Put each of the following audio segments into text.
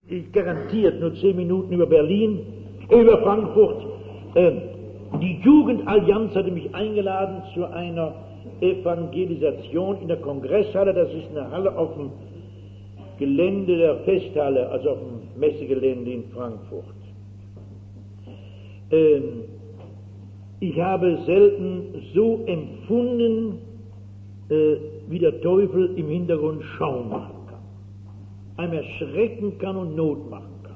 ich garantiert nur 10 Minuten über Berlin, über Frankfurt. Die Jugendallianz hatte mich eingeladen zu einer Evangelisation in der Kongresshalle. Das ist eine Halle auf dem Gelände der Festhalle, also auf dem Messegelände in Frankfurt. Ich habe selten so empfunden, wie der Teufel im Hintergrund Schaum machen kann, einem erschrecken kann und Not machen kann.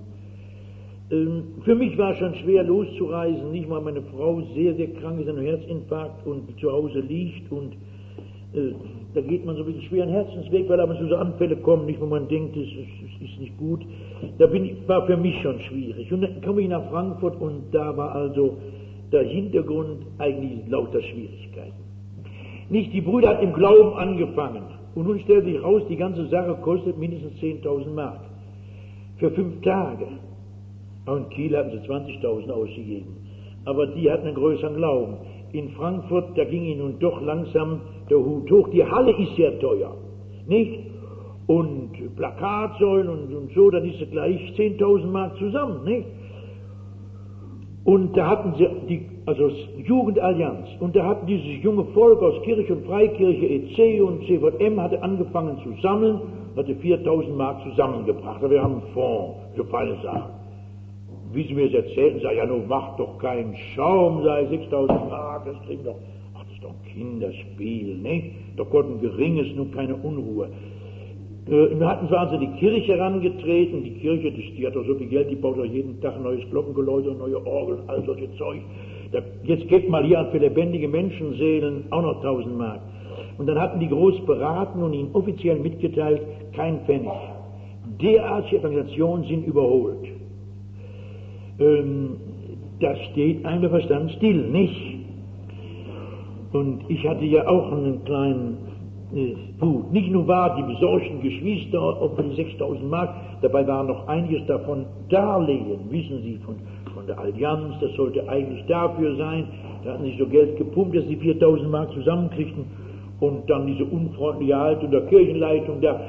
Für mich war es schon schwer loszureisen, nicht mal meine Frau sehr, sehr krank ist an einem Herzinfarkt und zu Hause liegt und da geht man so ein bisschen schwer einen Herzensweg, weil aber so Anfälle kommen, nicht wo man denkt, es ist nicht gut. War für mich schon schwierig. Und dann komme ich nach Frankfurt und da war also der Hintergrund eigentlich lauter Schwierigkeiten. Nicht, die Brüder hat im Glauben angefangen und nun stellt sich raus, die ganze Sache kostet mindestens 10.000 Mark. Für 5 Tage. Auch in Kiel hatten sie 20.000 ausgegeben. Aber die hatten einen größeren Glauben. In Frankfurt, da ging ihnen nun doch langsam der Hut hoch. Die Halle ist sehr teuer, nicht? Und Plakatsäulen und so, dann ist es gleich 10.000 Mark zusammen, nicht? Und da hatten sie also Jugendallianz, und da hatten dieses junge Volk aus Kirche und Freikirche, EC und CVM, hatte angefangen zu sammeln, hatte 4.000 Mark zusammengebracht. Aber wir haben einen Fonds für feine Sachen. Wie sie mir es erzählten, sei ja nun, macht doch keinen Schaum, sei 6.000 Mark, das kriegen doch, ach, das ist doch ein Kinderspiel, nicht? Doch Gott ein geringes, nun keine Unruhe. Wir hatten also die Kirche herangetreten, die Kirche, die hat doch so viel Geld, die baut doch jeden Tag ein neues Glockengeläute und neue Orgeln, all solche Zeug. Jetzt geht mal hier an für lebendige Menschenseelen auch noch 1.000 Mark. Und dann hatten die groß beraten und ihnen offiziell mitgeteilt, kein Pfennig. Derartige Organisationen sind überholt. Da steht einem der Verstand still, nicht? Und ich hatte ja auch einen kleinen Wut. Nicht nur war die besorgten Geschwister auf die 6.000 Mark, dabei war noch einiges davon Darlehen, wissen Sie, von der Allianz, das sollte eigentlich dafür sein. Da hatten sich so Geld gepumpt, dass sie 4.000 Mark zusammenkriegten und dann diese unfreundliche Haltung der Kirchenleitung da.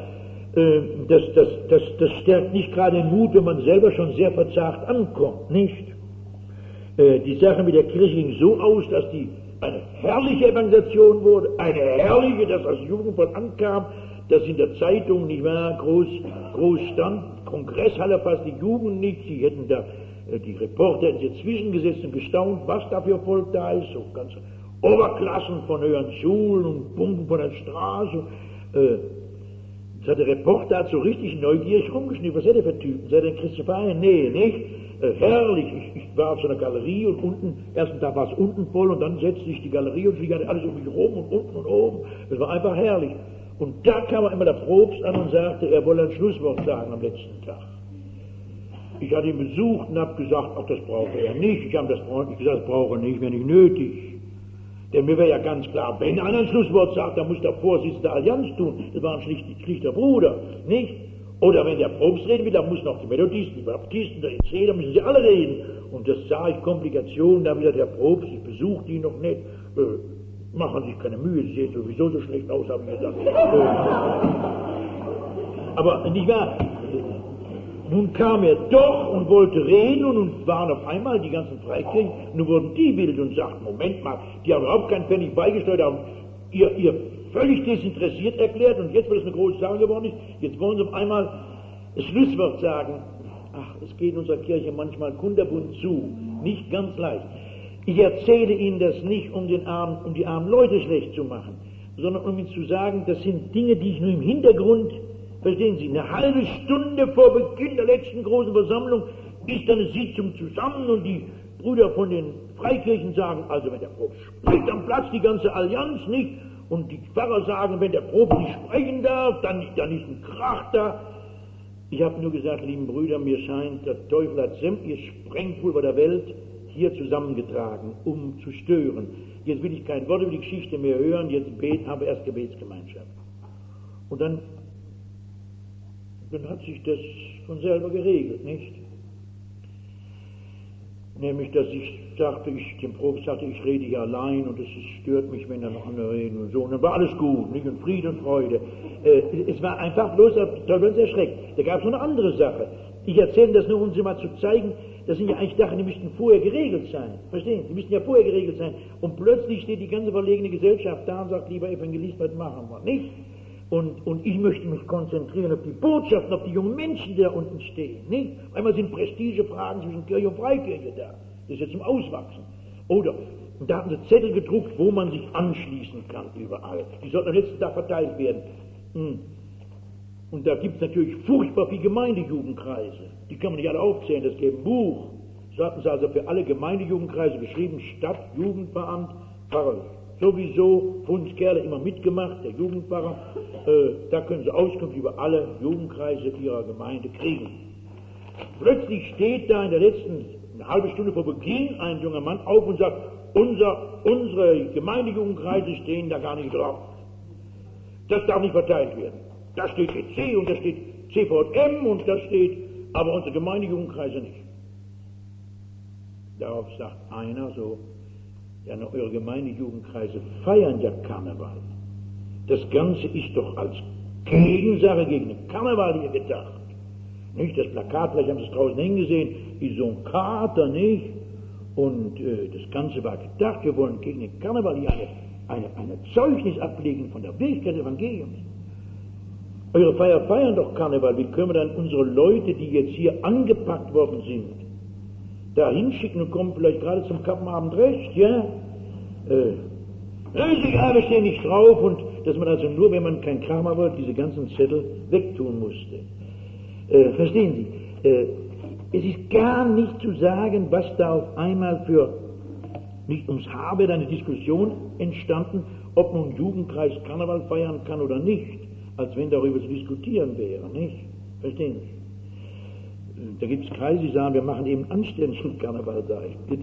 Das stärkt nicht gerade den Mut, wenn man selber schon sehr verzagt ankommt, nicht? Die Sache mit der Kirche ging so aus, dass die eine herrliche Evangelisation wurde, eine herrliche, dass das Jugendwort ankam, das in der Zeitung, nicht wahr, groß stand, Kongresshalle fast die Jugend nicht, sie hätten da, die Reporter hätten sich zwischengesetzt und gestaunt, was da für Volk da ist, so ganze Oberklassen von höheren Schulen und Pumpen von der Straße, das hat der Reporter so richtig neugierig rumgeschnitten, was hat er für Typen, seid ihr Christopher? Nee, nicht? Herrlich, ich war auf so einer Galerie und unten, ersten Tag war es unten voll und dann setzte sich die Galerie und fliegte alles um mich rum und unten und oben. Das war einfach herrlich. Und da kam immer der Propst an und sagte, er wolle ein Schlusswort sagen am letzten Tag. Ich hatte ihn besucht und habe gesagt, ach, das brauche er nicht. Ich habe das freundlich gesagt, das brauche er nicht, wäre nicht nötig. Denn mir wäre ja ganz klar, wenn einer ein Schlusswort sagt, dann muss der Vorsitzende der Allianz tun. Das war ein schlichter Bruder, nicht? Oder wenn der Propst reden will, dann muss noch die Methodisten, die Baptisten, der EC, da müssen sie alle reden. Und das sah ich Komplikationen, da wieder der Propst, ich besuchte ihn noch nicht, machen sich keine Mühe, sie sehen sowieso so schlecht aus, habe ich gesagt. Aber nicht wahr, nun kam er doch und wollte reden und nun waren auf einmal die ganzen Freikirchen, nun wurden die wild und sagten, Moment mal, die haben überhaupt keinen Pfennig beigesteuert, haben ihr völlig desinteressiert erklärt und jetzt, weil es eine große Sache geworden ist, jetzt wollen sie auf einmal das Schlusswort sagen. Ach, es geht in unserer Kirche manchmal kunterbunt zu, nicht ganz leicht. Ich erzähle Ihnen das nicht, um die armen Leute schlecht zu machen, sondern um Ihnen zu sagen, das sind Dinge, die ich nur im Hintergrund, verstehen Sie, eine halbe Stunde vor Beginn der letzten großen Versammlung ist eine Sitzung zusammen und die Brüder von den Freikirchen sagen, also wenn der Propst spricht, dann platzt die ganze Allianz nicht. Und die Pfarrer sagen, wenn der Propst nicht sprechen darf, dann ist ein Krach da. Ich habe nur gesagt, lieben Brüder, mir scheint, der Teufel hat sämtliches Sprengpulver der Welt hier zusammengetragen, um zu stören. Jetzt will ich kein Wort über die Geschichte mehr hören, jetzt haben wir erst Gebetsgemeinschaft. Und dann hat sich das von selber geregelt, nicht? Nämlich, dass ich dem Prof sagte, ich rede hier allein und es stört mich, wenn da noch andere reden und so. Und dann war alles gut, nicht? Und Friede und Freude. Es war einfach bloß, da haben wir uns erschreckt. Da gab es noch eine andere Sache. Ich erzähle das nur, um Sie mal zu zeigen, das sind ja eigentlich Sachen, die müssten vorher geregelt sein. Verstehen? Die müssten ja vorher geregelt sein. Und plötzlich steht die ganze verlegene Gesellschaft da und sagt, lieber Evangelist, was machen wir? Nicht? Und ich möchte mich konzentrieren auf die Botschaften, auf die jungen Menschen, die da unten stehen. Nicht? Einmal sind Prestigefragen zwischen Kirche und Freikirche da. Das ist ja zum Auswachsen. Oder, und da haben sie Zettel gedruckt, wo man sich anschließen kann, überall. Die sollten am letzten Tag verteilt werden. Und da gibt es natürlich furchtbar viele Gemeindejugendkreise. Die kann man nicht alle aufzählen, das gäbe ein Buch. So hatten sie also für alle Gemeindejugendkreise geschrieben, Stadt, Jugendveramt, Pfarrer. Sowieso, Fundskerle immer mitgemacht, der Jugendpfarrer. Da können sie Auskunft über alle Jugendkreise ihrer Gemeinde kriegen. Plötzlich steht da in der letzten eine halbe Stunde vor Beginn ein junger Mann auf und sagt, unsere Gemeindejugendkreise stehen da gar nicht drauf. Das darf nicht verteilt werden. Da steht EC und da steht CVM und da steht, aber unsere Gemeindejugendkreise nicht. Darauf sagt einer so, ja, eure Gemeindejugendkreise feiern ja Karneval. Das Ganze ist doch als Gegensache gegen den Karneval hier gedacht. Nicht? Das Plakat, vielleicht haben Sie es draußen hingesehen, ist so ein Kater, nicht? Und das Ganze war gedacht, wir wollen gegen den Karneval hier eine Zeugnis ablegen von der Wirklichkeit des Evangeliums. Eure Feier feiern doch Karneval. Wie können wir dann unsere Leute, die jetzt hier angepackt worden sind, da hinschicken und kommen vielleicht gerade zum Kappenabend recht, ja? Ist egal, wir stehen nicht drauf und dass man also nur, wenn man kein Karma wollte, diese ganzen Zettel wegtun musste. Verstehen Sie? Es ist gar nicht zu sagen, was da auf einmal für, nicht ums Haar wird eine Diskussion entstanden, ob nun ein Jugendkreis Karneval feiern kann oder nicht, als wenn darüber zu diskutieren wäre, nicht? Verstehen Sie? Da gibt es Kreise, die sagen, wir machen eben anständigen Karneval, sage ich.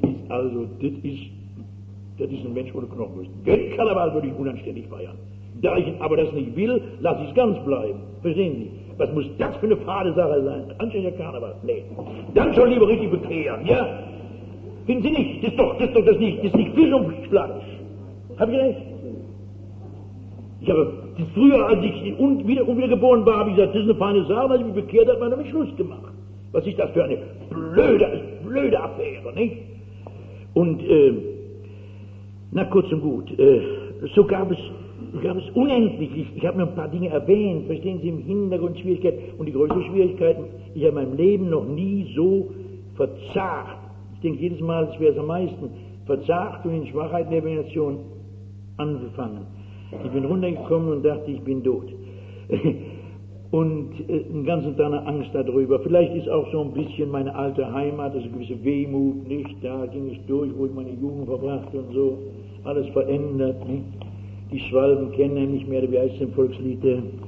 Das ist ein Mensch ohne Knochenbrust. Wenn Karneval würde ich unanständig feiern. Da ich aber das nicht will, lasse ich es ganz bleiben. Verstehen Sie? Was muss das für eine fade Sache sein? Anständiger Karneval? Nee. Dann schon lieber richtig bekehren, ja? Finden Sie nicht? Das ist doch das nicht. Das ist nicht Fisch und Fleisch. Hab ich recht? Ich habe früher, als ich wiedergeboren war, habe ich gesagt, das ist eine feine Sache, als ich mich bekehrt habe, hat man damit Schluss gemacht. Was ist das für eine blöde Affäre, nicht? Und, na kurz und gut, so gab es unendlich, ich habe nur ein paar Dinge erwähnt, verstehen Sie, im Hintergrund Schwierigkeiten und die größten Schwierigkeiten, ich habe in meinem Leben noch nie so verzagt, ich denke jedes Mal, es wäre es am meisten, verzagt und in Schwachheit der Nation angefangen. Ich bin runtergekommen und dachte, ich bin tot. Und den ganzen Tag eine Angst darüber. Vielleicht ist auch so ein bisschen meine alte Heimat, also eine gewisse Wehmut, nicht? Da ging ich durch, wo ich meine Jugend verbrachte und so. Alles verändert, nicht? Die Schwalben kennen nicht mehr, wie heißt es im Volkslied?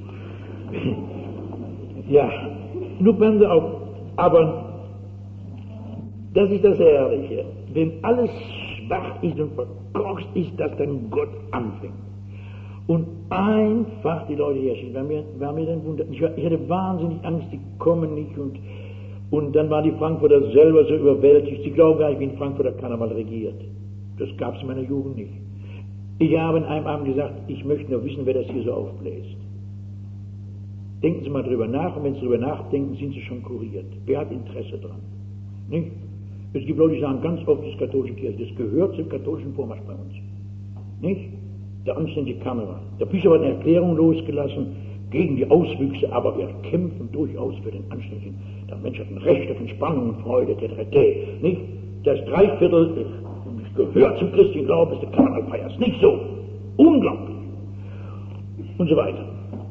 Ja, nur passen Sie auf. Aber das ist das Herrliche. Wenn alles schwach ist und verkorkst ist, dass dann Gott anfängt. Und einfach die Leute herschicken. War mir dann Wunder. Ich hatte wahnsinnig Angst, die kommen nicht. Und dann waren die Frankfurter selber so überwältigt. Sie glauben gar nicht, wie in Frankfurt Karneval regiert. Das gab es in meiner Jugend nicht. Ich habe an einem Abend gesagt, ich möchte nur wissen, wer das hier so aufbläst. Denken Sie mal drüber nach, und wenn Sie drüber nachdenken, sind Sie schon kuriert. Wer hat Interesse dran? Nicht? Es gibt Leute, die sagen ganz oft, das katholische Kirche, das gehört zum katholischen Vormarsch bei uns. Nicht? Der anständige Karneval. Der Bischof hat eine Erklärung losgelassen gegen die Auswüchse, aber wir kämpfen durchaus für den anständigen. Der Mensch hat ein Recht auf Entspannung und Freude, nicht? Das Dreiviertel gehört zum christlichen Glauben, ist der Karneval feiert. Nicht so. Unglaublich. Und so weiter.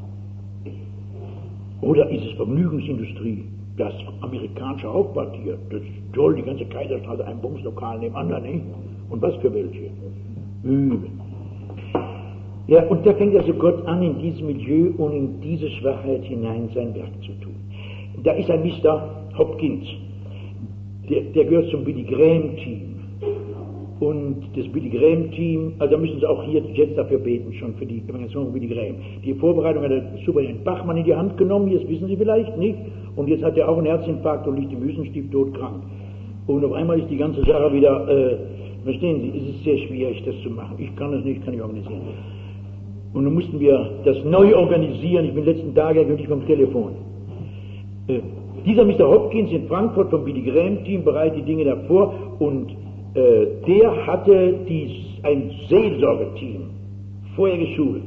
Oder ist es Vergnügungsindustrie? Das amerikanische Hauptquartier, das ist toll, die ganze Kaiserstraße, ein Bumslokal neben anderen, nicht? Und was für welche? Übel. Ja, und da fängt also Gott an, in dieses Milieu und in diese Schwachheit hinein sein Werk zu tun. Da ist ein Mr. Hopkins, der gehört zum Billy Graham-Team. Und das Billy Graham-Team, also da müssen Sie auch hier jetzt dafür beten, schon für die Evangelisation von Billy Graham. Die Vorbereitung hat der Superintendent Bachmann in die Hand genommen, das wissen Sie vielleicht nicht. Und jetzt hat er auch einen Herzinfarkt und liegt im Wüstenstief todkrank. Und auf einmal ist die ganze Sache wieder, verstehen Sie, es ist sehr schwierig, das zu machen. Ich kann es nicht, kann ich organisieren. Und dann mussten wir das neu organisieren. Ich bin letzten Tage eigentlich vom Telefon. Dieser Mr. Hopkins in Frankfurt vom Billy Graham Team bereitet die Dinge davor und der hatte ein Seelsorgeteam vorher geschult.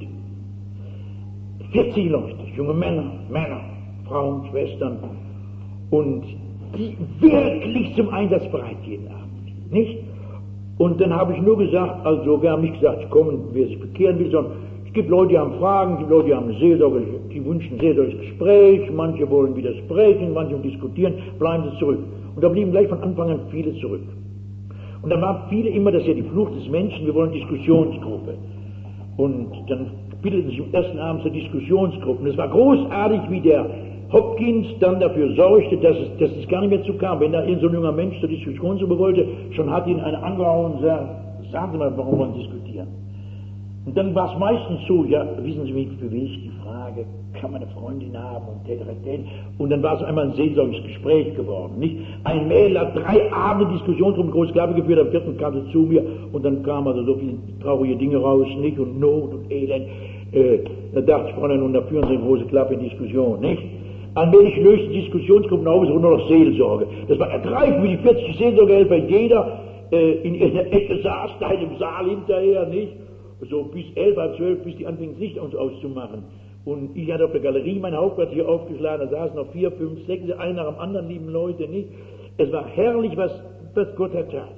40 Leute, junge Männer, Frauen, Schwestern und die wirklich zum Einsatz bereit jeden Abend, nicht? Und dann habe ich nur gesagt, also wir haben nicht gesagt, kommen, wer sich bekehren will, sondern es gibt Leute, die haben Fragen, es gibt Leute, die haben Seelsorge, die wünschen seelsorges Gespräch, manche wollen widersprechen, manche wollen diskutieren, bleiben sie zurück. Und da blieben gleich von Anfang an viele zurück. Und dann waren viele immer, das ist ja die Flucht des Menschen, wir wollen Diskussionsgruppe. Und dann bildete sich am ersten Abend zur Diskussionsgruppe. Und es war großartig, wie der Hopkins dann dafür sorgte, dass es gar nicht mehr zu kam. Wenn da so ein junger Mensch zur Diskussionsgruppe wollte, schon hat ihn einer angehauen und gesagt, sagen Sie mal, warum wollen Sie diskutieren? Und dann war es meistens so, ja, wissen Sie, für wen ich die Frage, kann man eine Freundin haben und täteratät. Und dann war es einmal ein seelsorgliches Gespräch geworden, nicht? Ein Mädel hat 3 Abende Diskussionsgruppe mit große Klappe geführt, am 4. kam sie zu mir und dann kamen also so viele traurige Dinge raus, nicht? Und Not und Elend. Da dachte ich, Fräulein, und da führen Sie eine große Klappe in Diskussion, nicht? Allmählich löste die Diskussionsgruppen auf, es wurde nur noch Seelsorge. Das war ergreifend, wie die 40 Seelsorgehelfer, jeder in ihrer Ecke saß, da in dem Saal hinterher, nicht? So bis 11, halb 12, bis die anfingen, das Licht auszumachen. Und ich hatte auf der Galerie mein Hauptquartier aufgeschlagen, da saßen noch 4, 5, 6, einer nach dem anderen, lieben Leute, nicht? Es war herrlich, was Gott hat tat.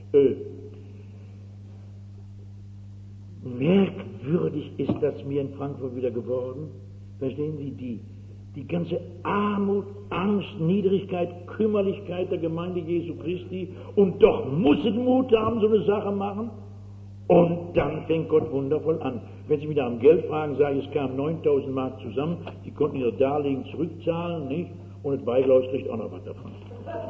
Merkwürdig ist das mir in Frankfurt wieder geworden. Verstehen Sie, die ganze Armut, Angst, Niedrigkeit, Kümmerlichkeit der Gemeinde Jesu Christi und doch muss es Mut haben, so eine Sache machen. Und dann fängt Gott wundervoll an. Wenn Sie mich nach dem Geld fragen, sage ich, es kamen 9.000 Mark zusammen, die konnten ihre Darlehen zurückzahlen, nicht? Und das Weihhaus kriegt auch noch was davon.